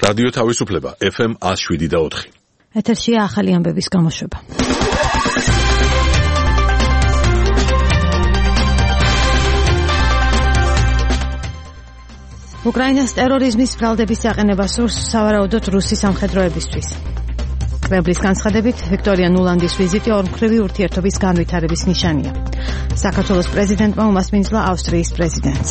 რადიო თავისუფლება FM 107.4. ეთერშია ახალი ამბების გამოშვება. უკრაინას ტერორიზმის ბრალდების აყენება სურს სავარაუდოდ რუსი სამხედროებისთვის. კრემლის განცხადებით, ვიქტორია ნულანდის ვიზიტი ორმხრივი ურთიერთობის განვითარების ნიშანია. საქართველოს პრეზიდენტმა უმასპინძლა ავსტრიის პრეზიდენტს.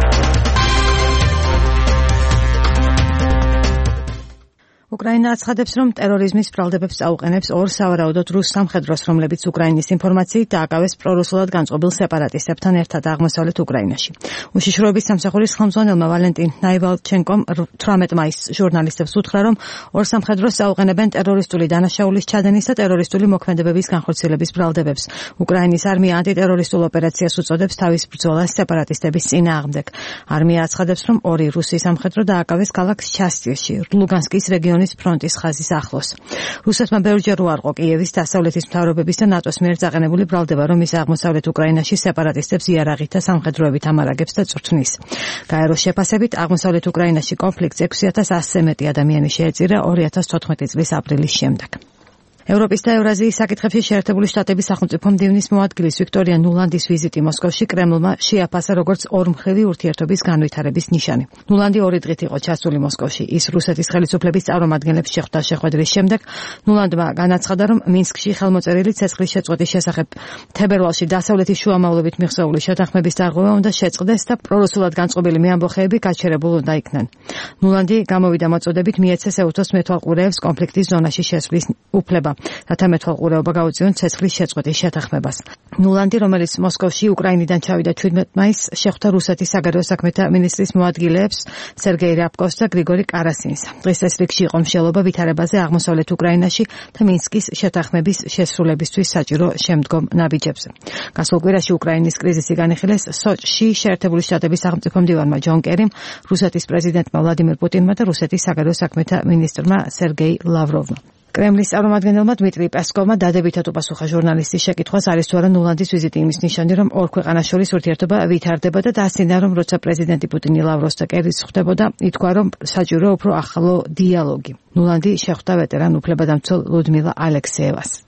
უკრაინა აცხადებს, რომ ტერორიზმის ბრალდებებს აუყენებს ორ სავარაუდოდ რუს სამხედროს, რომლებიც უკრაინის ინფორმაციით დააკავეს პრორუსულად განწყობილ სეპარატისტებთან ერთად აღმოსავლეთ უკრაინაში. უშიშროების სამსახურის ხელმძღვანელმა ვალენტინ ნაივალჩენკომ 18 მაისს ჟურნალისტებს უთხრა, რომ ორ სამხედროს აუყენებენ ტერორისტული დანაშაულის ჩადენის და ტერორისტული მოქმედებების განხორციელების ბრალდებებს. უკრაინის არმია ანტიტერორისტულ ოპერაციას უწოდებს თავის ბრძოლას სეპარატისტების წინააღმდეგ. არმია აცხადებს, რომ ორი რუსი სამხედრო დააკავეს ქალაქ ჩასტირში, ლუგანსკის რეგიონის ფრონტის ხაზის ახლოს. რუსეთმა ბევრჯერ უარყო კიევის დასავლეთის მთავრობების და ნატოს მიერ წაყენებული ბრალდება, რომ ის აღმოსავლეთ უკრაინაში სეპარატისტებს იარაღით და სამხედროებით ამარაგებს და წვრთნის. გაეროს შეფასებით, აღმოსავლეთ უკრაინაში კონფლიქტს 6100-ზე მეტი ადამიანი შეეწირა 2014 წლის აპრილის შემდეგ. ევროპის და ევრაზიის საკითხებში შეერთებული შტატების სახელმწიფო მდივნის მოადგილის ვიქტორია ნულანდის ვიზიტი მოსკოვში კრემლმა შეაფასა როგორც ორმხრივი ურთიერთობის განვითარების ნიშანი. ნულანდი 2 დღით იყო ჩასული მოსკოვში. ის რუსეთის ხელისუფლების წარმომადგენლებს შეხვდა შეხვედრის შემდეგ. ნულანდმა განაცხადა, რომ მინსკში ხელმოწერილი ცეცხლის შეწყვეტის შესახებ თებერვალში დასავლეთის შუამავლობით მიღწეული შეთანხმების დარღვევა უნდა შეწყდეს და პრორუსულად განწყობილი მეამბოხეები გაჩერებულ უნდა იქნენ. ნულანდი გამოვიდა მოწოდებით მიეცეს ეუთოს მეთვალყურეებს კონფლიქტის ზონაში შესვლის უფლება. რათა მეთვალყურეობა გაუწიონ ცეცხლის შეწყვეტის შეთანხმებას. ნულანდი, რომელიც მოსკოვში უკრაინიდან ჩავიდა 17 მაისს, შეხვდა რუსეთის საგარეო საქმეთა მინისტრის მოადგილეებს სერგეი რябკოვს და გრიგორი კარასინს. დღეს ეს რიგში იყო მშელობა ვითარებაზე აღმოსავლეთ უკრაინაში და მინსკის შეთანხმების შესრულებისთვის საჭირო შემდგომ ნაბიჯებზე. გასულ კვირაში უკრაინის კრიზისი განიხილეს სოჭში შეერთებული შტატების სახელმწიფო მდივანმა ჯონ კერიმ, რუსეთის პრეზიდენტმა ვლადიმირ პუტინმა და რუსეთის საგარეო საქმეთა მინისტრმა სერგეი ლავროვმა. კრემლის წარმომადგენელმა დმიტრი პესკოვმა დადებითად უპასუხა ჟურნალისტის შეკითხვას, არის თუ არა ნულანდის ვიზიტი იმის ნიშანი, რომ ორ ქვეყანას შორის ურთიერთობა ვითარდება და დასცინა, რომ როცა პრეზიდენტი პუტინი ლავროვს და კერის ხვდებოდა, ითქვა, რომ საჭირო უფრო ახლო დიალოგი. ნულანდი შეხვდა ვეტერან უფლებადამცველ ლუდმილა ალექსეევასაც.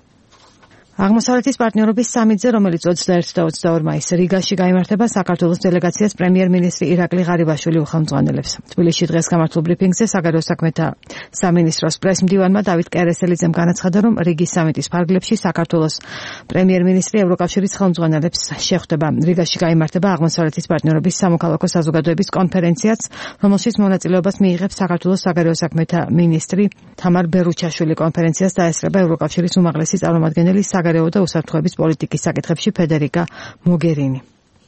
აღმოსავლეთის პარტნიორობის სამიტზე, რომელიც 21 და 22 მაისს რიგაში გაიმართება, საქართველოს დელეგაციას პრემიერ-მინისტრი ირაკლი ღარიბაშვილი უხელმძღვანელებს. თბილისში დღეს გამართულ ბრიფინგზე საგარეო საქმეთა სამინისტროს პრესმდივანმა დავით კერესელიძემ განაცხადა, რომ რიგის სამიტის ფარგლებში საქართველოს პრემიერ-მინისტრი ევროკავშირის ხელმძღვანელებს შეხვდება. რიგაში გაიმართება აღმოსავლეთის პარტნიორობის სამოქალაქო საზოგადოების კონფერენციაც, რომელშიც მონაწილეობას მიიღებს საქართველოს საგარეო საქმეთა მინისტრი თამარ ბერუჩაშვილი. კონფერენციას დაესწრება ევროკავშირის უმაღლესი წარმომადგენელი საგარეო და უსაფრთხოების პოლიტიკის საკითხებში ფედერიკა მოგერინი.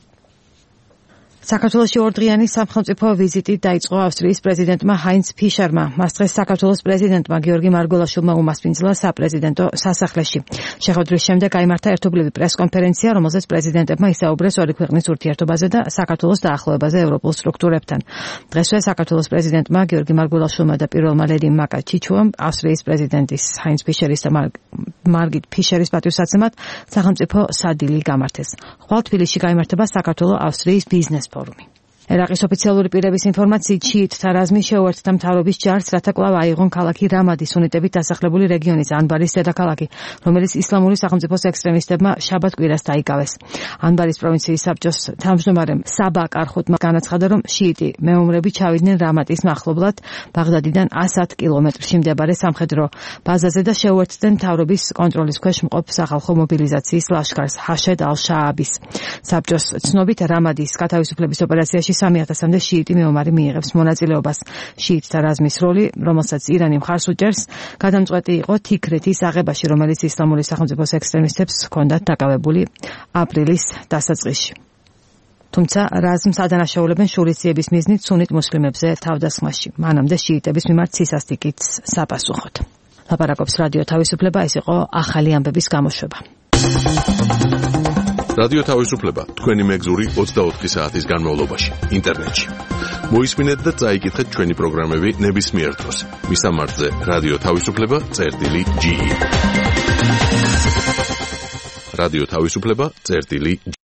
საქართველოში ორდღიანი სახელმწიფო ვიზიტი დაიწყო ავსტრიის პრეზიდენტმა ჰაინც ფიშერმა. მას დღეს საქართველოს პრეზიდენტმა გიორგი მარგველაშვილმა უმასპინძლა საპრეზიდენტო სასახლეში. შეხვედრის შემდეგ გაიმართა ერთობლივი პრესკონფერენცია, რომელზეც პრეზიდენტებმა ისაუბრეს ორი ქვეყნის ურთიერთობაზე და საქართველოს დაახლოებაზე ევროპულ სტრუქტურებთან. დღესვე საქართველოს პრეზიდენტმა გიორგი მარგველაშვილმა და პირველმა ლედიმ მაკა ჩიჩუამ ავსტრიის პრეზიდენტის ჰაინც ფიშერის და მარგით ფიშერის პატივსაცემად სახელმწიფო სადილი გამართეს. ხვალ თბილისში გაიმართება საქართველო-ავსტრიის ბიზნეს ფორუმი. ერაყის ოფიციალური პირების ინფორმაციით შიიტთა რაზმი შეუერთდა მთავრობის ჯარს, რათა კვლავ აიღონ ქალაქი რამადის უნიტებით დასახლებული რეგიონის ანბარის დედაქალაქი, რომელიც ისლამური სახელმწიფოს ექსტრემისტებმა შაბათ კვირას დაიკავეს. ანბარის პროვინციის საბჭოს თავმჯდომარემ საბა კარხუტმა განაცხადა, რომ შიიტი მეომრები ჩავიდნენ რამადის მახლობლად ბაღდადიდან 110 კილომეტრში მდებარე სამხედრო ბაზაზე და შეუერთდნენ მთავრობის კონტროლის ქვეშ მყოფ სახალხო მობილიზაციის ლაშქარს ჰაშედ ალ-შააბის. საბჭოს ცნობით რამადის გათავისუფლების ოპერაციაში 3000-მდე შიიტი მეომარი მიიღებს მონაწილეობას. შიიტთა რაზმის როლი, რომელსაც ირანი მხარს უჭერს, გადამწყვეტი იყო თიქრეთის აღებაში, რომელიც ისლამური სახელმწიფოს ექსტრემისტებს ჰქონდათ დაკავებული აპრილის დასაწყისში. თუმცა რაზმს ადანაშაულებენ შურისძიების მიზნით სუნით მუსლიმებზე თავდასხმაში. მანამდე შიიტების მიმართ ცისასტიკით საპასუხოდ. ლაპარაკობს რადიო თავისუფლება, ეს იყო ახალი ამბების გამოშვება. რადიო თავისუფლება, თქვენი მეგზური 24 საათის განმავლობაში, ინტერნეტში. მოისმინეთ და წაიკითხეთ ჩვენი პროგრამები ნებისმიერ დროს. მისამართზე რადიო თავისუფლება.ge. რადიო თავისუფლება.ge